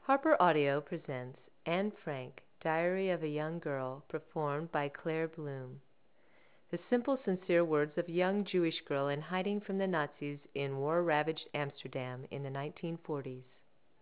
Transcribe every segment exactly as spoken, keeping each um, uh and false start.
Harper Audio presents Anne Frank, Diary of a Young Girl, performed by Claire Bloom. The simple, sincere words of a young Jewish girl in hiding from the Nazis in war-ravaged Amsterdam in the nineteen forties.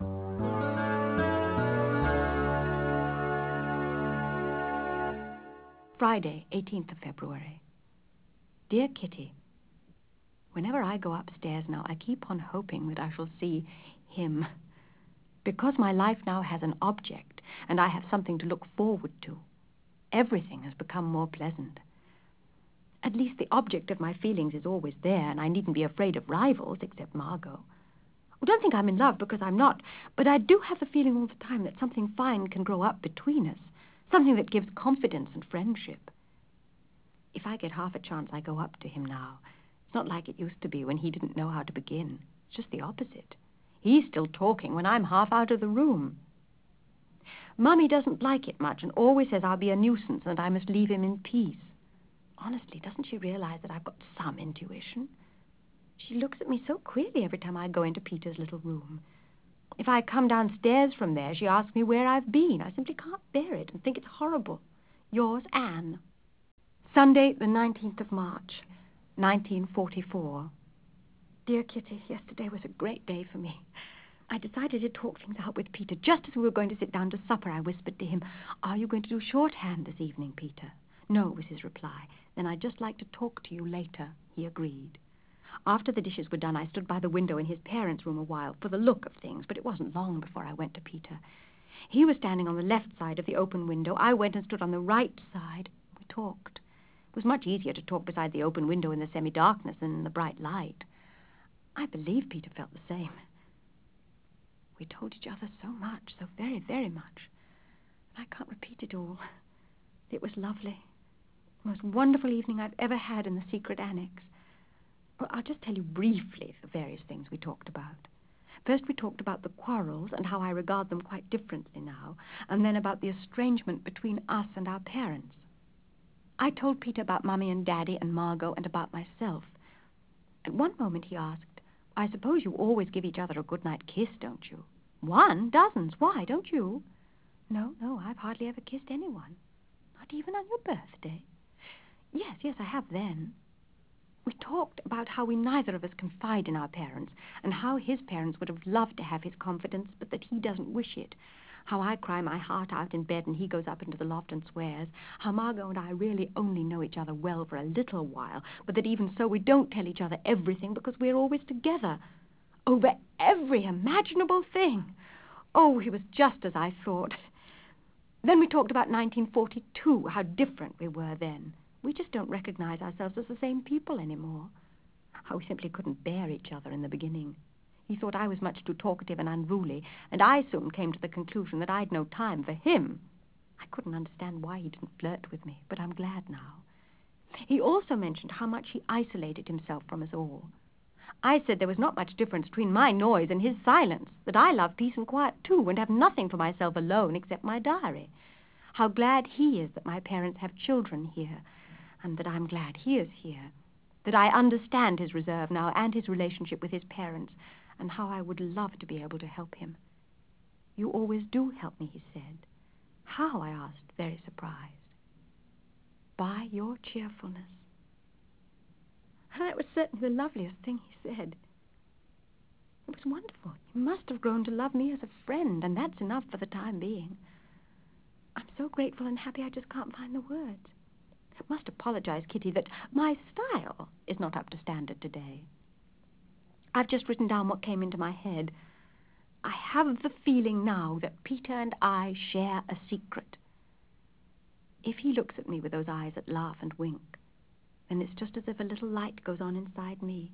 Friday, eighteenth of February. Dear Kitty, whenever I go upstairs now, I keep on hoping that I shall see him. Because my life now has an object, and I have something to look forward to, everything has become more pleasant. At least the object of my feelings is always there, and I needn't be afraid of rivals, except Margot. I don't think I'm in love, because I'm not, but I do have the feeling all the time that something fine can grow up between us, something that gives confidence and friendship. If I get half a chance, I go up to him now. It's not like it used to be when he didn't know how to begin. It's just the opposite. He's still talking when I'm half out of the room. Mummy doesn't like it much and always says I'll be a nuisance and I must leave him in peace. Honestly, doesn't she realize that I've got some intuition? She looks at me so queerly every time I go into Peter's little room. If I come downstairs from there, she asks me where I've been. I simply can't bear it and think it's horrible. Yours, Anne. Sunday, the nineteenth of March, nineteen forty-four. Dear Kitty, yesterday was a great day for me. I decided to talk things out with Peter. Just as we were going to sit down to supper, I whispered to him, "Are you going to do shorthand this evening, Peter?" "No," was his reply. "Then I'd just like to talk to you later." He agreed. After the dishes were done, I stood by the window in his parents' room a while for the look of things, but it wasn't long before I went to Peter. He was standing on the left side of the open window. I went and stood on the right side. We talked. It was much easier to talk beside the open window in the semi-darkness than in the bright light. I believe Peter felt the same. We told each other so much, so very, very much. I can't repeat it all. It was lovely. The most wonderful evening I've ever had in the secret annex. Well, I'll just tell you briefly the various things we talked about. First, we talked about the quarrels and how I regard them quite differently now, and then about the estrangement between us and our parents. I told Peter about Mummy and Daddy and Margot and about myself. At one moment he asked, "I suppose you always give each other a good-night kiss, don't you?" "One? Dozens. Why, don't you?" "No, no, I've hardly ever kissed anyone. Not even on your birthday." "Yes, yes, I have then." We talked about how we neither of us confide in our parents, and how his parents would have loved to have his confidence, but that he doesn't wish it. How I cry my heart out in bed and he goes up into the loft and swears. How Margot and I really only know each other well for a little while, but that even so we don't tell each other everything because we're always together. Over every imaginable thing. Oh, he was just as I thought. Then we talked about nineteen forty-two, how different we were then. We just don't recognize ourselves as the same people anymore. How we simply couldn't bear each other in the beginning. He thought I was much too talkative and unruly, and I soon came to the conclusion that I'd no time for him. I couldn't understand why he didn't flirt with me, but I'm glad now. He also mentioned how much he isolated himself from us all. I said there was not much difference between my noise and his silence, that I love peace and quiet too, and have nothing for myself alone except my diary. How glad he is that my parents have children here, and that I'm glad he is here, that I understand his reserve now and his relationship with his parents, and how I would love to be able to help him. "You always do help me," he said. "How?" I asked, very surprised. "By your cheerfulness." That was certainly the loveliest thing he said. It was wonderful. He must have grown to love me as a friend, and that's enough for the time being. I'm so grateful and happy I just can't find the words. I must apologize, Kitty, that my style is not up to standard today. I've just written down what came into my head. I have the feeling now that Peter and I share a secret. If he looks at me with those eyes that laugh and wink, then it's just as if a little light goes on inside me.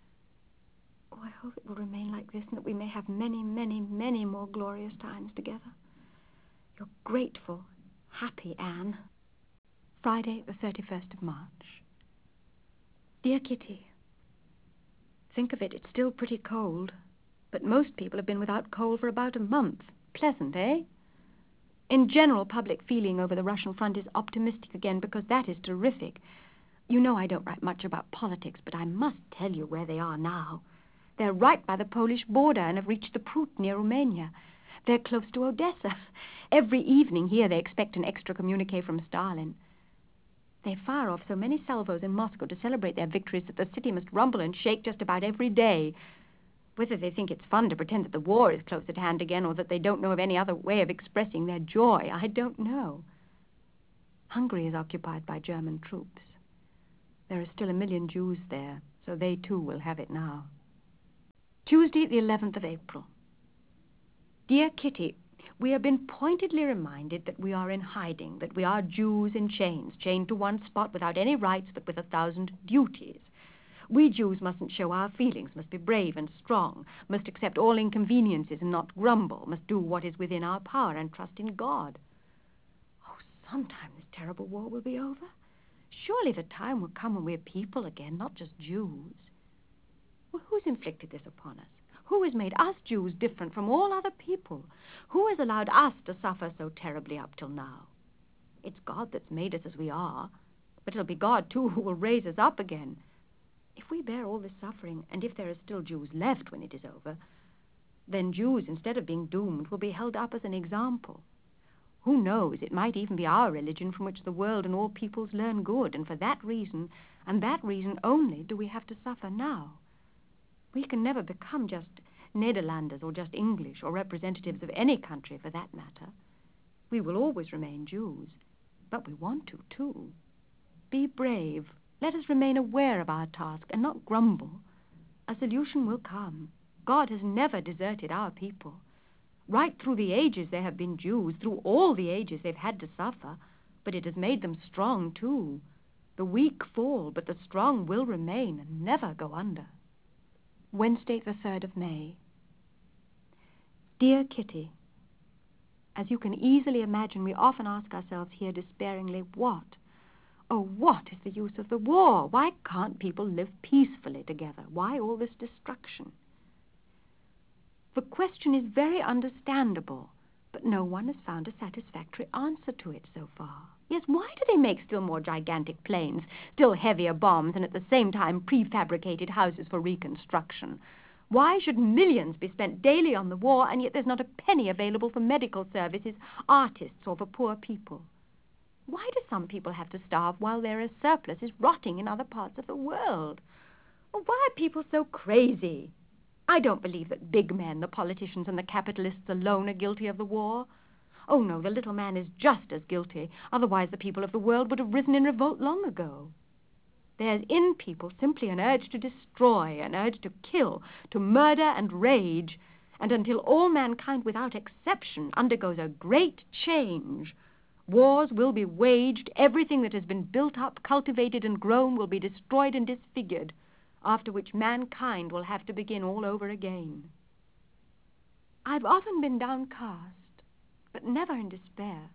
Oh, I hope it will remain like this and that we may have many, many, many more glorious times together. Your grateful, happy Anne. Friday, the thirty-first of March. Dear Kitty, think of it, it's still pretty cold, but most people have been without coal for about a month. Pleasant, eh? In general, public feeling over the Russian front is optimistic again because that is terrific. You know I don't write much about politics, but I must tell you where they are now. They're right by the Polish border and have reached the Prut near Romania. They're close to Odessa. Every evening here they expect an extra communique from Stalin. They fire off so many salvos in Moscow to celebrate their victories that the city must rumble and shake just about every day. Whether they think it's fun to pretend that the war is close at hand again or that they don't know of any other way of expressing their joy, I don't know. Hungary is occupied by German troops. There are still a million Jews there, so they too will have it now. Tuesday, the eleventh of April. Dear Kitty, we have been pointedly reminded that we are in hiding, that we are Jews in chains, chained to one spot without any rights but with a thousand duties. We Jews mustn't show our feelings, must be brave and strong, must accept all inconveniences and not grumble, must do what is within our power and trust in God. Oh, sometime this terrible war will be over. Surely the time will come when we're people again, not just Jews. Well, who's inflicted this upon us? Who has made us Jews different from all other people? Who has allowed us to suffer so terribly up till now? It's God that's made us as we are, but it'll be God, too, who will raise us up again. If we bear all this suffering, and if there are still Jews left when it is over, then Jews, instead of being doomed, will be held up as an example. Who knows, it might even be our religion from which the world and all peoples learn good, and for that reason, and that reason only, do we have to suffer now. We can never become just Nederlanders or just English or representatives of any country for that matter. We will always remain Jews, but we want to, too. Be brave. Let us remain aware of our task and not grumble. A solution will come. God has never deserted our people. Right through the ages there have been Jews, through all the ages they've had to suffer, but it has made them strong, too. The weak fall, but the strong will remain and never go under. Wednesday, the third of May. Dear Kitty, as you can easily imagine, we often ask ourselves here despairingly, what? Oh, what is the use of the war? Why can't people live peacefully together? Why all this destruction? The question is very understandable, but no one has found a satisfactory answer to it so far. Yes, why do they make still more gigantic planes, still heavier bombs, and at the same time prefabricated houses for reconstruction? Why should millions be spent daily on the war, and yet there's not a penny available for medical services, artists, or for poor people? Why do some people have to starve while there are surpluses rotting in other parts of the world? Why are people so crazy? I don't believe that big men, the politicians and the capitalists alone are guilty of the war. Oh, no, the little man is just as guilty. Otherwise, the people of the world would have risen in revolt long ago. There's in people simply an urge to destroy, an urge to kill, to murder and rage. And until all mankind, without exception, undergoes a great change, wars will be waged, everything that has been built up, cultivated, and grown will be destroyed and disfigured, after which mankind will have to begin all over again. I've often been downcast, but never in despair.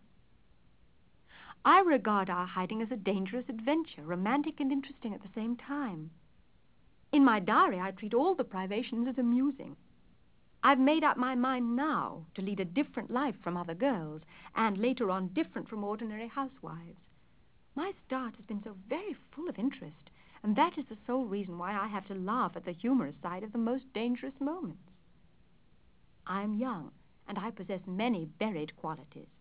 I regard our hiding as a dangerous adventure, romantic and interesting at the same time. In my diary, I treat all the privations as amusing. I've made up my mind now to lead a different life from other girls, and later on different from ordinary housewives. My start has been so very full of interest, and that is the sole reason why I have to laugh at the humorous side of the most dangerous moments. I am young, and I possess many buried qualities.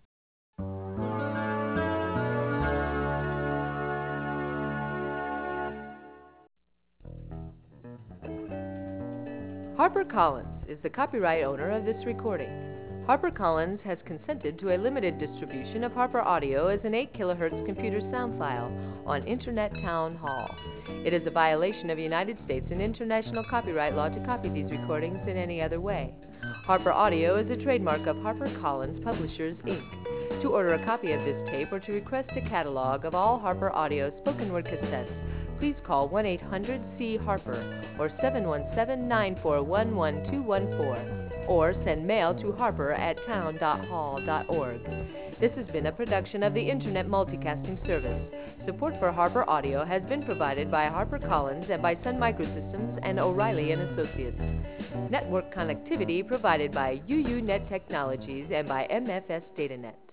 HarperCollins is the copyright owner of this recording. HarperCollins has consented to a limited distribution of Harper Audio as an eight kilohertz computer sound file on Internet Town Hall. It is a violation of United States and international copyright law to copy these recordings in any other way. Harper Audio is a trademark of HarperCollins Publishers, Incorporated. To order a copy of this tape or to request a catalog of all Harper Audio spoken word cassettes, please call one eight hundred C Harper or seven one seven, nine four one, one two one four or send mail to harper at town dot hall dot org. This has been a production of the Internet Multicasting Service. Support for Harper Audio has been provided by HarperCollins and by Sun Microsystems and O'Reilly and Associates. Network connectivity provided by U U Net Technologies and by M F S DataNet.